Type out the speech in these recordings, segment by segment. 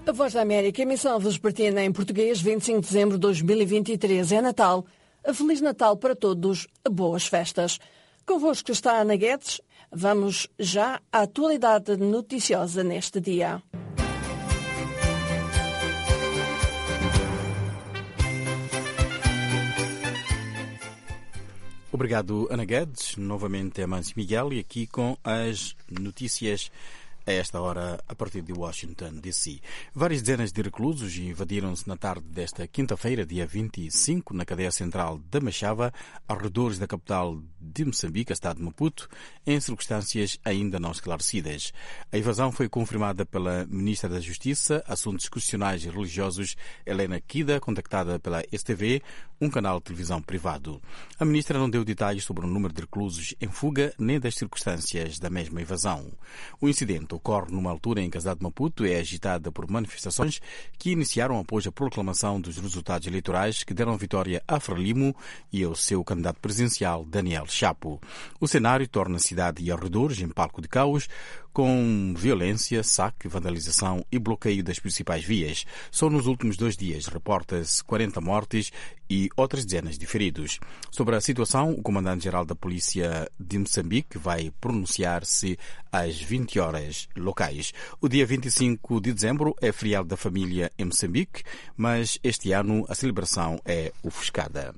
A Voz da América, emissão vespertina em português, 25 de dezembro de 2023. É Natal. Feliz Natal para todos. Boas festas. Convosco está a Ana Guedes. Vamos já à atualidade noticiosa neste dia. Obrigado, Ana Guedes. Novamente é Mâncio Miguel e aqui com as notícias a esta hora, a partir de Washington, D.C. Várias dezenas de reclusos invadiram-se na tarde desta quinta-feira, dia 25, na cadeia central da Machava, arredores da capital de Moçambique, a estado de Maputo, em circunstâncias ainda não esclarecidas. A invasão foi confirmada pela Ministra da Justiça, Assuntos Constitucionais e Religiosos, Helena Kida, contactada pela STV, um canal de televisão privado. A Ministra não deu detalhes sobre o número de reclusos em fuga, nem das circunstâncias da mesma invasão. O incidente ocorre numa altura em que a cidade de Maputo é agitada por manifestações que iniciaram após a proclamação dos resultados eleitorais que deram vitória a Frelimo e ao seu candidato presidencial, Daniel Chapo. O cenário torna a cidade e arredores em palco de caos, com violência, saque, vandalização e bloqueio das principais vias. Só nos últimos 2 dias reporta-se 40 mortes e outras dezenas de feridos. Sobre a situação, o comandante-geral da Polícia de Moçambique vai pronunciar-se às 20 horas locais. O dia 25 de dezembro é feriado da família em Moçambique, mas este ano a celebração é ofuscada.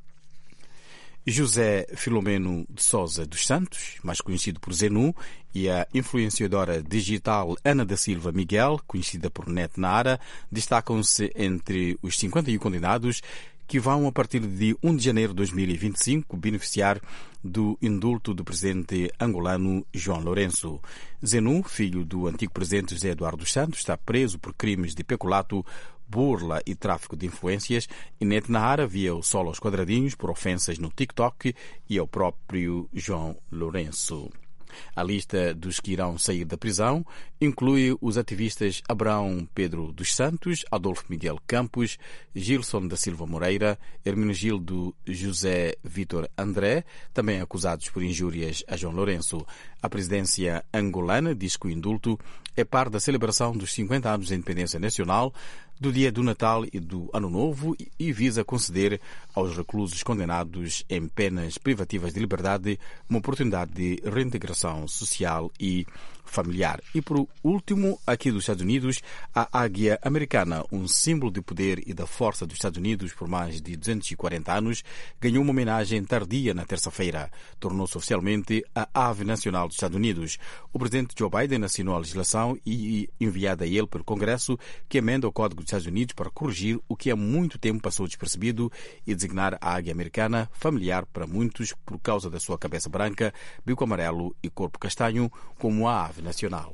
José Filomeno de Sousa dos Santos, mais conhecido por Zenu, e a influenciadora digital Ana da Silva Miguel, conhecida por Net Nara, destacam-se entre os 51 condenados que vão, a partir de 1 de janeiro de 2025, beneficiar do indulto do presidente angolano João Lourenço. Zenu, filho do antigo presidente José Eduardo dos Santos, está preso por crimes de peculato, burla e tráfico de influências, e Net Nahara via o solo aos quadradinhos por ofensas no TikTok e ao próprio João Lourenço. A lista dos que irão sair da prisão inclui os ativistas Abraão Pedro dos Santos, Adolfo Miguel Campos, Gilson da Silva Moreira, Hermenegildo José Vítor André, também acusados por injúrias a João Lourenço. A presidência angolana diz que o indulto é parte da celebração dos 50 anos da independência nacional, do dia do Natal e do Ano Novo, e visa conceder aos reclusos condenados em penas privativas de liberdade uma oportunidade de reintegração social e familiar. E por último, aqui dos Estados Unidos, a águia americana, um símbolo de poder e da força dos Estados Unidos por mais de 240 anos, ganhou uma homenagem tardia na terça-feira. Tornou-se oficialmente a ave nacional dos Estados Unidos. O presidente Joe Biden assinou a legislação e enviada a ele pelo Congresso, que emenda o Código dos Estados Unidos para corrigir o que há muito tempo passou despercebido e designar a águia americana, familiar para muitos por causa da sua cabeça branca, bico amarelo e corpo castanho, como a ave nacional.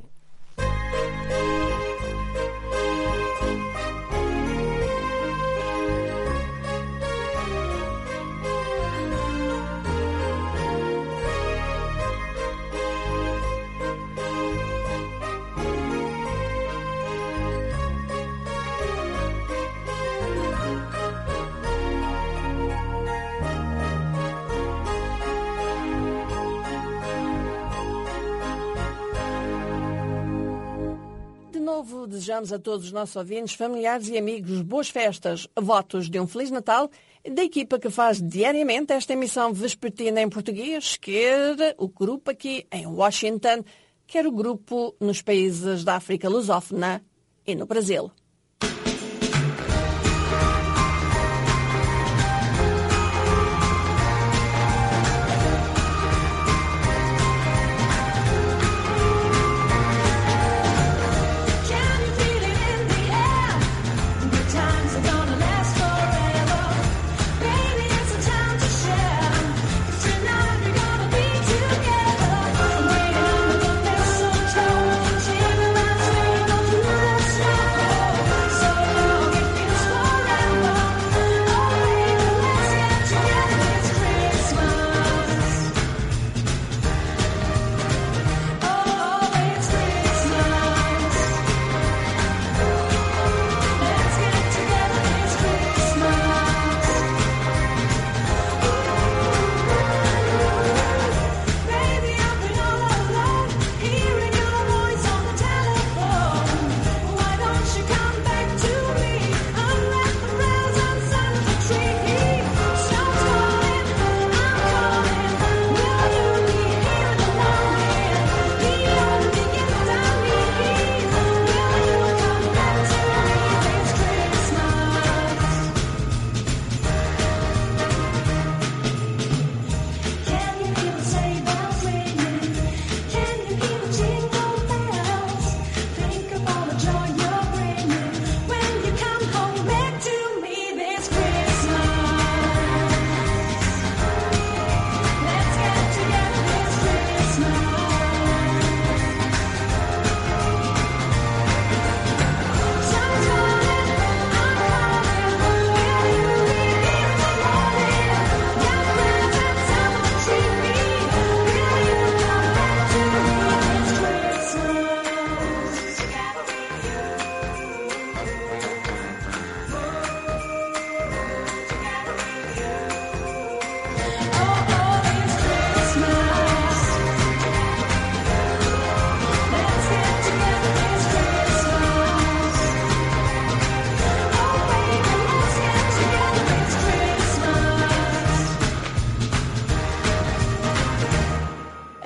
Desejamos a todos os nossos ouvintes, familiares e amigos boas festas, votos de um Feliz Natal da equipa que faz diariamente esta emissão vespertina em português, quer o grupo aqui em Washington, quer o grupo nos países da África lusófona e no Brasil.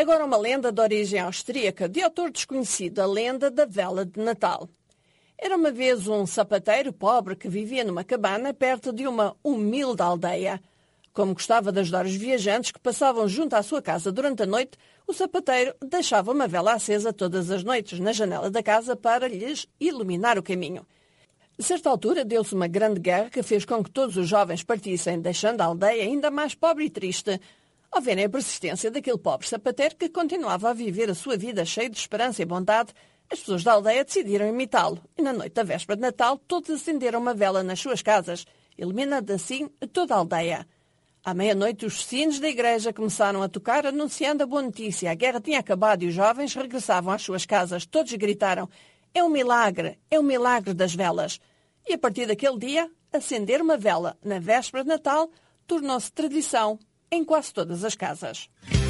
agora uma lenda de origem austríaca, de autor desconhecido, a lenda da vela de Natal. Era uma vez um sapateiro pobre que vivia numa cabana perto de uma humilde aldeia. Como gostava de ajudar os viajantes que passavam junto à sua casa durante a noite, o sapateiro deixava uma vela acesa todas as noites na janela da casa para lhes iluminar o caminho. A certa altura deu-se uma grande guerra que fez com que todos os jovens partissem, deixando a aldeia ainda mais pobre e triste. Ao verem a persistência daquele pobre sapateiro que continuava a viver a sua vida cheio de esperança e bondade, as pessoas da aldeia decidiram imitá-lo e na noite da véspera de Natal todos acenderam uma vela nas suas casas, iluminando assim toda a aldeia. À meia-noite, os sinos da igreja começaram a tocar, anunciando a boa notícia. A guerra tinha acabado e os jovens regressavam às suas casas. Todos gritaram: é um milagre das velas. E a partir daquele dia, acender uma vela na véspera de Natal tornou-se tradição em quase todas as casas.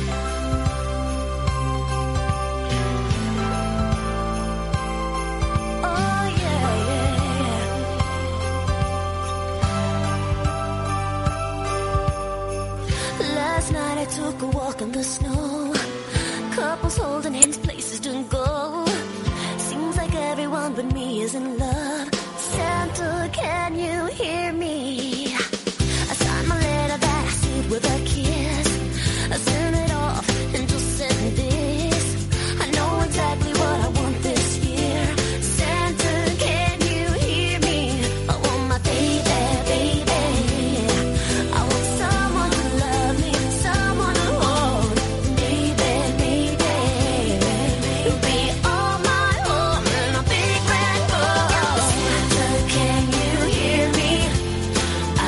Last night I took a walk in the snow. Couples holding hands, places to go. Seems like everyone but me is in love. Santa, can you hear me? I signed my letter that I sealed with a kiss. I sent it off and just said this: I know exactly what I want this year. Santa, can you hear me? I want my baby, baby. I want someone to love me, someone to hold. Baby, baby, you'll be all my own in a big red boat. Santa, can you hear me?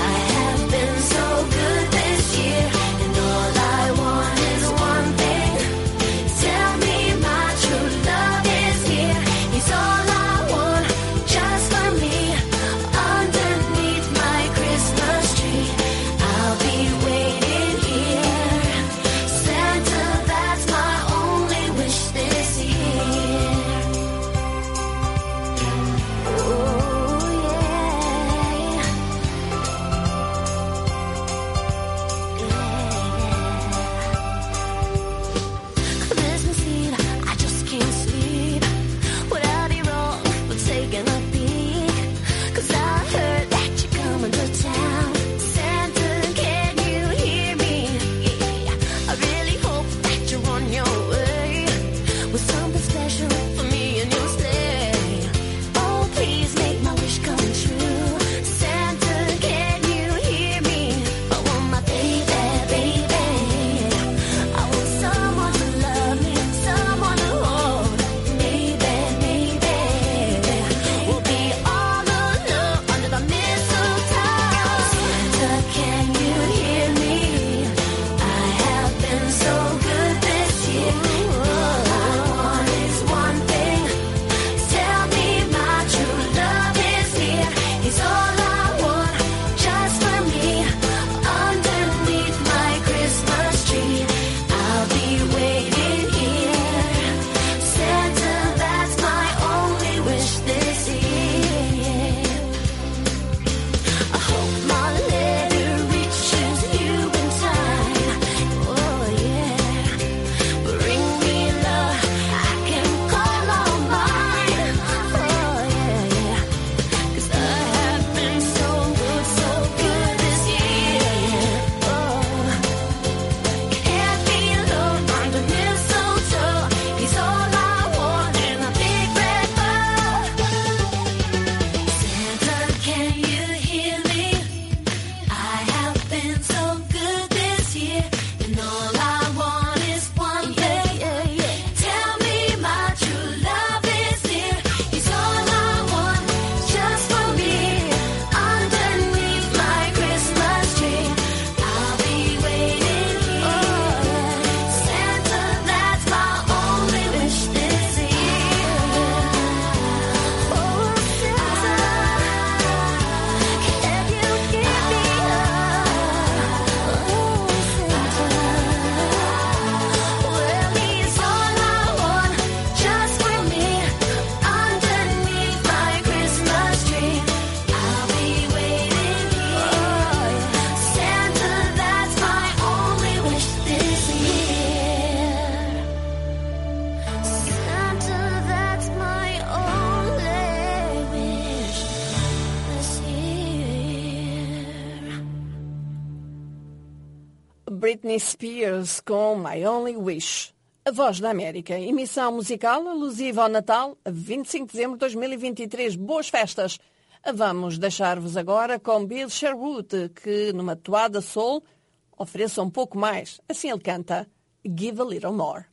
Britney Spears com My Only Wish. A Voz da América, emissão musical alusiva ao Natal, a 25 de dezembro de 2023. Boas festas! Vamos deixar-vos agora com Bill Sherwood, que numa toada soul ofereça um pouco mais. Assim ele canta Give a Little More.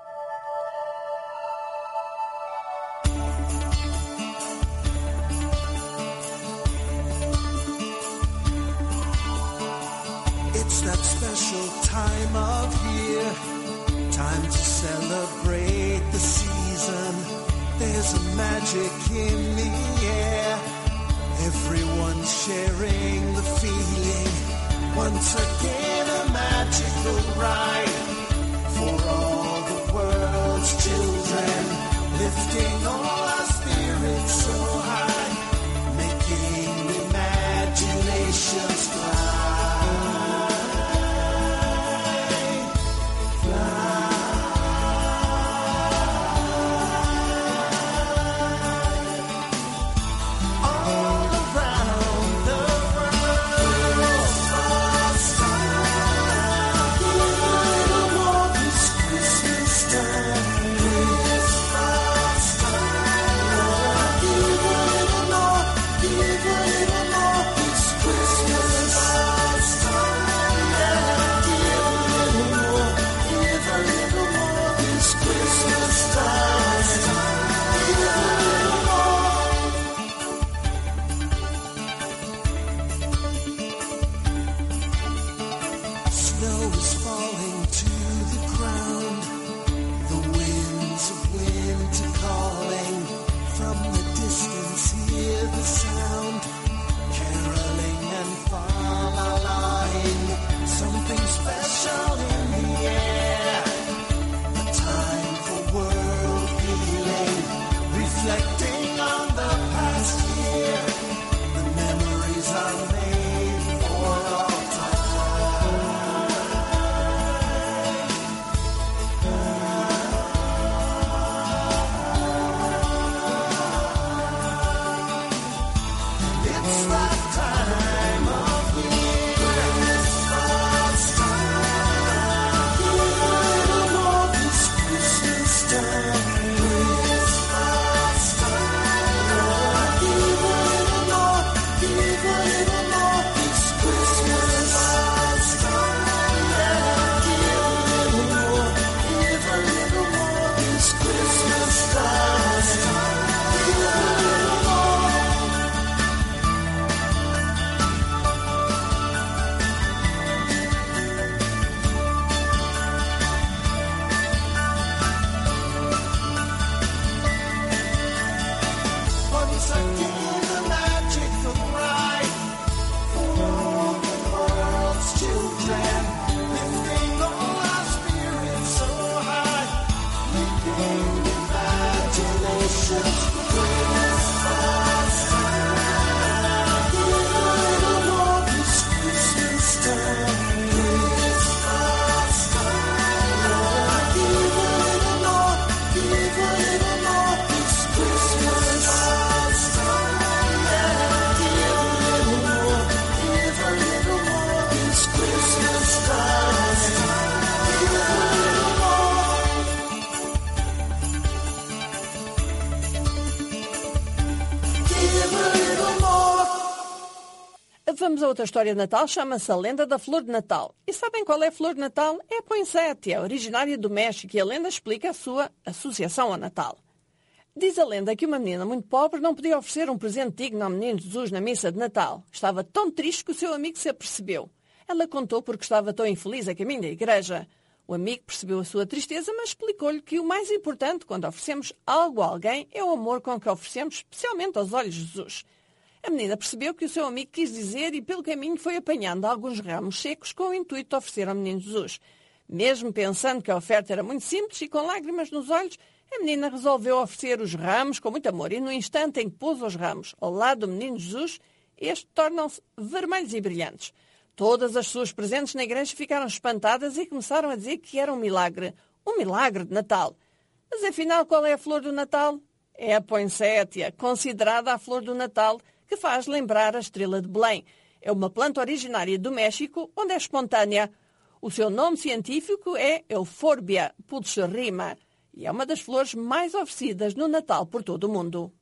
It's that special time of year, time to celebrate the season. There's a magic in the air, everyone's sharing the feeling. Once again a magical ride for all the world's children, lifting all our spirits so high, making imaginations fly. Vamos a outra história de Natal, chama-se a lenda da flor de Natal. E sabem qual é a flor de Natal? É a poinsettia, originária do México, e a lenda explica a sua associação ao Natal. Diz a lenda que uma menina muito pobre não podia oferecer um presente digno ao menino Jesus na missa de Natal. Estava tão triste que o seu amigo se apercebeu. Ela contou porque estava tão infeliz a caminho da igreja. O amigo percebeu a sua tristeza, mas explicou-lhe que o mais importante quando oferecemos algo a alguém é o amor com que oferecemos, especialmente aos olhos de Jesus. A menina percebeu que o seu amigo quis dizer e pelo caminho foi apanhando alguns ramos secos com o intuito de oferecer ao menino Jesus. Mesmo pensando que a oferta era muito simples e com lágrimas nos olhos, a menina resolveu oferecer os ramos com muito amor e no instante em que pôs os ramos ao lado do menino Jesus, estes tornam-se vermelhos e brilhantes. Todas as pessoas presentes na igreja ficaram espantadas e começaram a dizer que era um milagre de Natal. Mas afinal, qual é a flor do Natal? É a poinsettia, considerada a flor do Natal, que faz lembrar a estrela de Belém. É uma planta originária do México, onde é espontânea. O seu nome científico é Euphorbia pulcherrima e é uma das flores mais oferecidas no Natal por todo o mundo.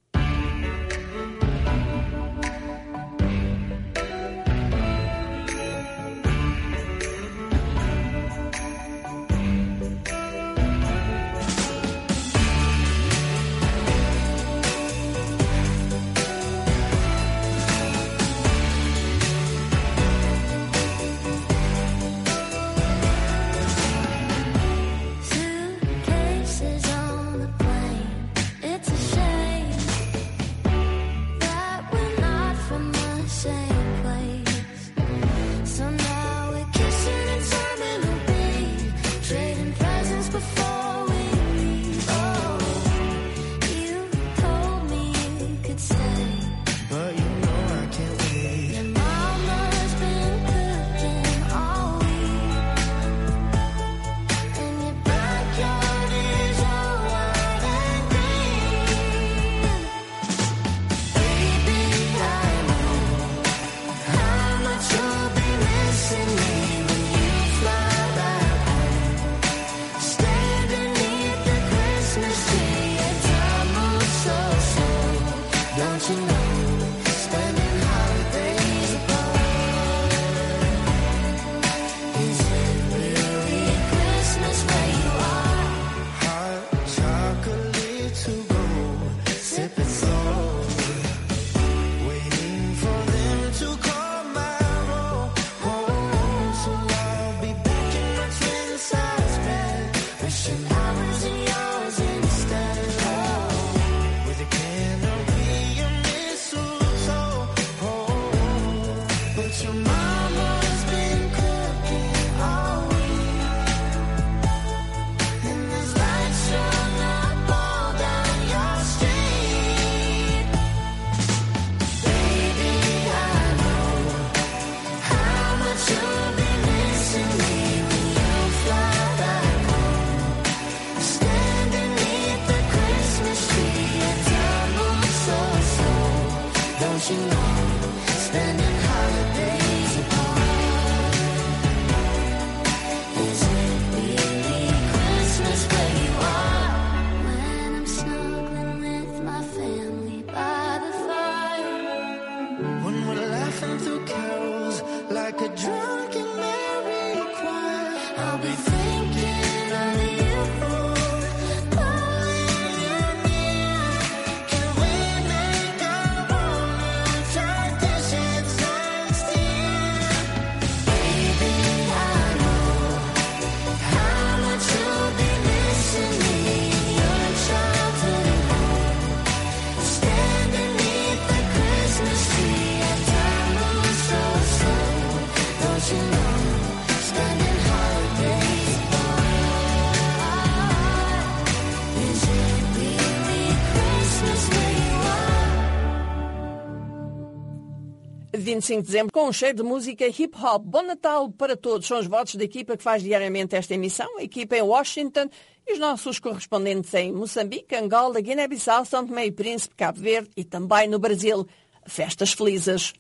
Dia 25 de dezembro, com um cheiro de música hip-hop. Bom Natal para todos. São os votos da equipa que faz diariamente esta emissão, a equipa em Washington e os nossos correspondentes em Moçambique, Angola, Guiné-Bissau, São Tomé e Príncipe, Cabo Verde e também no Brasil. Festas felizes.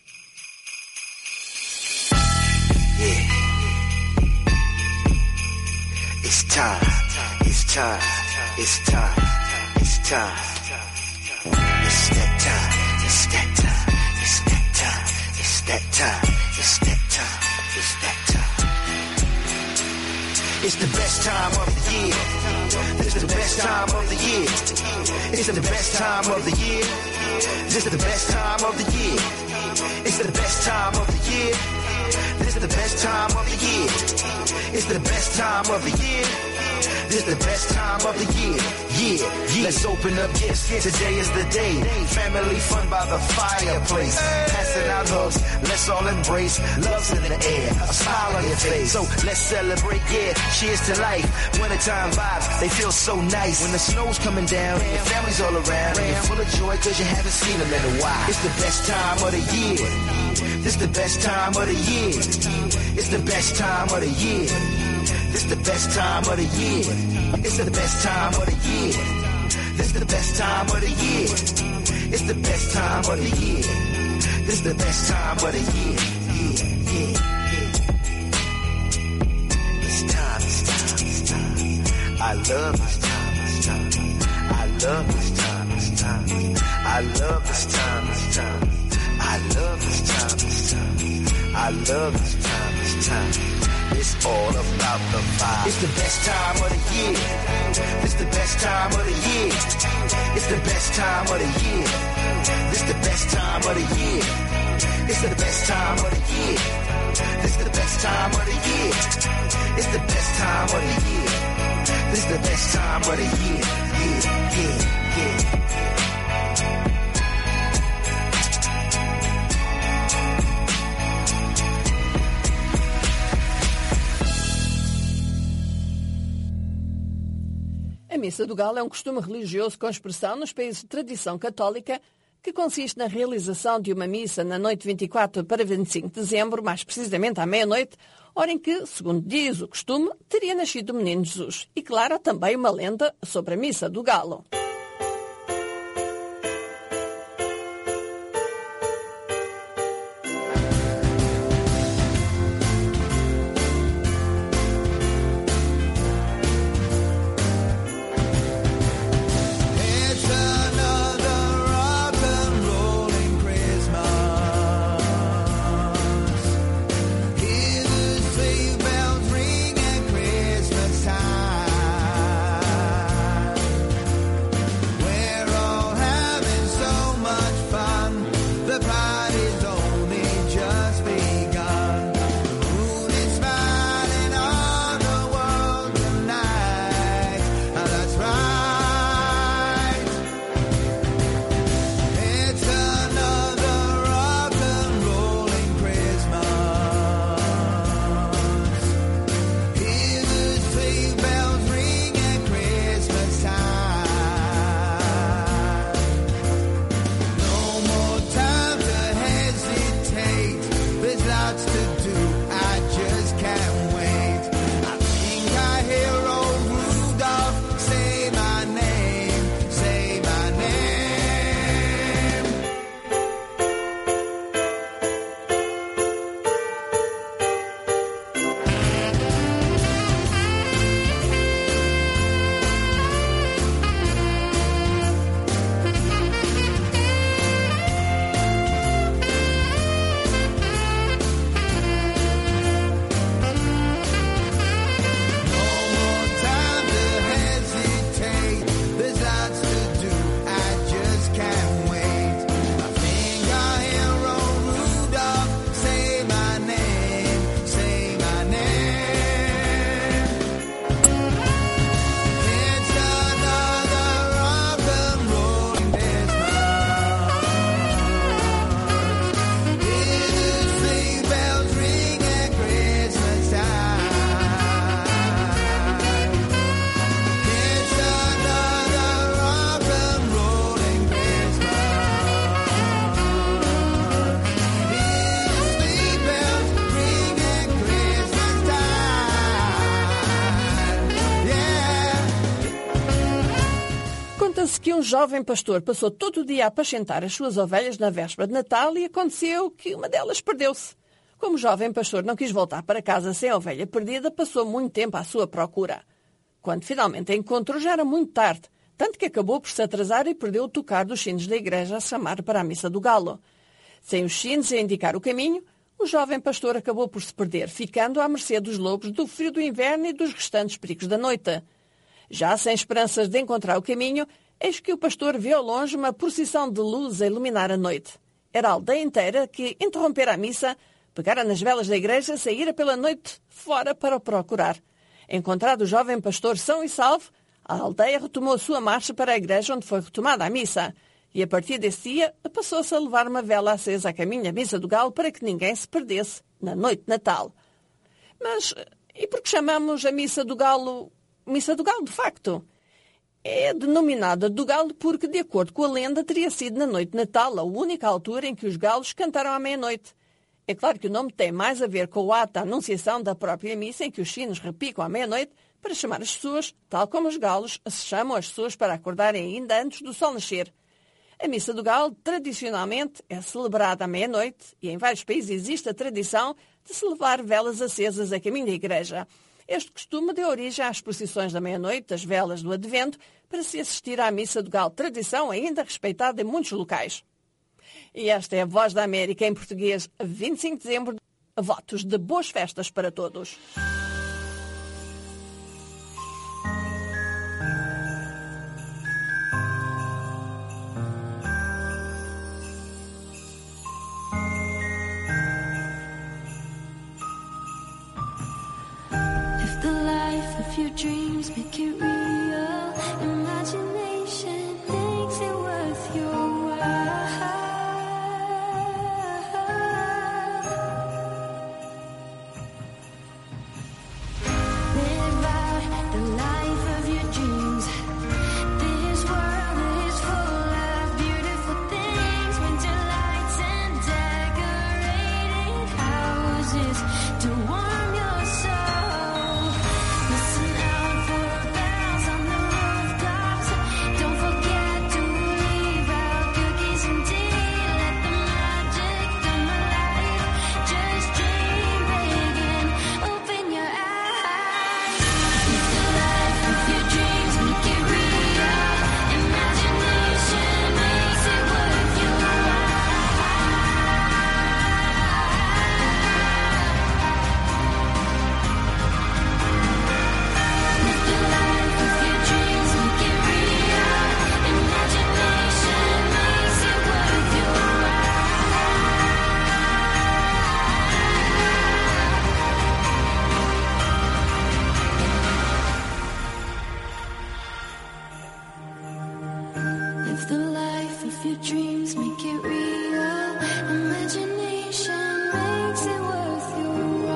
Yeah. It's time. It's time. It's time. It's time. It's that time. It's that time. It's that time. It's that time. It's that time. It's that time. It's the best time of the year. This is the best time of the year. It's the best time of the year. This is the best time of the year. It's the best time of the year. This is the best time of the year. It's the best time of the year. This is the best time of the year. Yeah. Let's open up gifts. Today is the day. Family fun by the fireplace. Passing out hugs. Let's all embrace. Love's in the air. A smile on your face. So let's celebrate. Yeah. Cheers to life. Wintertime vibes. They feel so nice. When the snow's coming down and your family's all around. And you're full of joy because you haven't seen them in a while. It's the best time of the year. This is the best time of the year. It's the best time of the year. This is the best time of the year. It's the best time of the year. This is the best time of the year. It's the best time of the year. This is the best time of the year. Yeah, yeah, yeah. I love this time, this time. I love this time, this time. I love this time, this time. I love this time, this time. I love this time, this time. It's all about the vibe. It's the best time of the year. It's the best time of the year. It's the best time of the year. It's the best time of the year. It's the best time of the year. It's the best time of the year. It's the best time of the year. This the best time of the year. Yeah, yeah, yeah. A Missa do Galo é um costume religioso com expressão nos países de tradição católica que consiste na realização de uma missa na noite 24 para 25 de dezembro, mais precisamente à meia-noite, hora em que, segundo diz o costume, teria nascido o menino Jesus. E, claro, há também uma lenda sobre a Missa do Galo. Conta-se que um jovem pastor passou todo o dia a apacentar as suas ovelhas na véspera de Natal e aconteceu que uma delas perdeu-se. Como o jovem pastor não quis voltar para casa sem a ovelha perdida, passou muito tempo à sua procura. Quando finalmente a encontrou, já era muito tarde, tanto que acabou por se atrasar e perdeu o tocar dos sinos da igreja a chamar para a Missa do Galo. Sem os sinos a indicar o caminho, o jovem pastor acabou por se perder, ficando à mercê dos lobos, do frio do inverno e dos restantes perigos da noite. Já sem esperanças de encontrar o caminho, eis que o pastor vê ao longe uma procissão de luz a iluminar a noite. Era a aldeia inteira que interrompera a missa, pegara nas velas da igreja e saíra pela noite fora para o procurar. Encontrado o jovem pastor são e salvo, a aldeia retomou a sua marcha para a igreja onde foi retomada a missa. E a partir desse dia passou-se a levar uma vela acesa a caminho da Missa do Galo para que ninguém se perdesse na noite de Natal. Mas e por que chamamos a Missa do Galo Missa do Galo, de facto? É denominada do Galo porque, de acordo com a lenda, teria sido na noite de Natal a única altura em que os galos cantaram à meia-noite. É claro que o nome tem mais a ver com o ato da anunciação da própria missa, em que os sinos repicam à meia-noite para chamar as pessoas, tal como os galos se chamam as pessoas para acordarem ainda antes do sol nascer. A Missa do Galo, tradicionalmente, é celebrada à meia-noite e em vários países existe a tradição de se levar velas acesas a caminho da igreja. Este costume deu origem às procissões da meia-noite, das velas do Advento, para se assistir à Missa do Galo, tradição ainda respeitada em muitos locais. E esta é a Voz da América em português, 25 de dezembro. Votos de boas festas para todos. If the life of your dreams make it real, imagination makes it worth your while. Live out the life of your dreams. This world is full of beautiful things, winter lights and decorating houses to warm your soul. Listen out for bells on the rooftops. Don't forget to leave out cookies and tea. Let the magic come alive. Just dream big and open your eyes. Live the life of your dreams, make it real. Imagination makes it worth your Live the life of your dreams, make it real. Imagination makes it worth your Live the life of your dreams, make it real. Imagination makes it worth your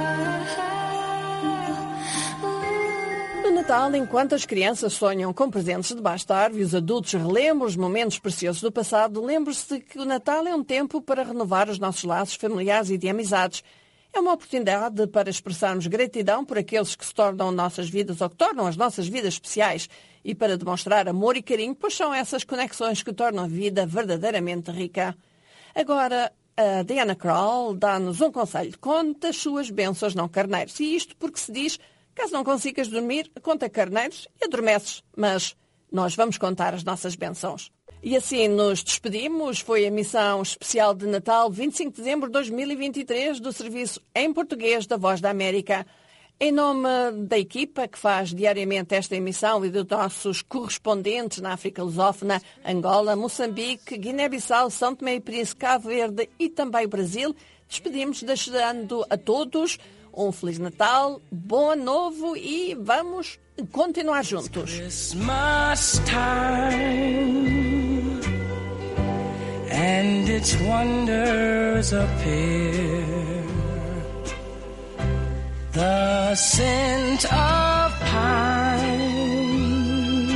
while. No Natal, enquanto as crianças sonham com presentes debaixo da árvore e os adultos relembram os momentos preciosos do passado, lembre-se de que o Natal é um tempo para renovar os nossos laços familiares e de amizades. É uma oportunidade para expressarmos gratidão por aqueles que se tornam nossas vidas ou que tornam as nossas vidas especiais e para demonstrar amor e carinho, pois são essas conexões que tornam a vida verdadeiramente rica. Agora, a Diana Krall dá-nos um conselho. Conta as suas bênçãos, não carneiros. E isto porque se diz, caso não consigas dormir, conta carneiros e adormeces. Mas nós vamos contar as nossas bênçãos. E assim nos despedimos. Foi a emissão especial de Natal, 25 de dezembro de 2023, do serviço em português da Voz da América. Em nome da equipa que faz diariamente esta emissão e dos nossos correspondentes na África Lusófona, Angola, Moçambique, Guiné-Bissau, São Tomé e Príncipe, Cabo Verde e também o Brasil, despedimos desejando a todos um Feliz Natal, bom Ano Novo e vamos continuar juntos. Christmas time and its wonders appear. The scent of pine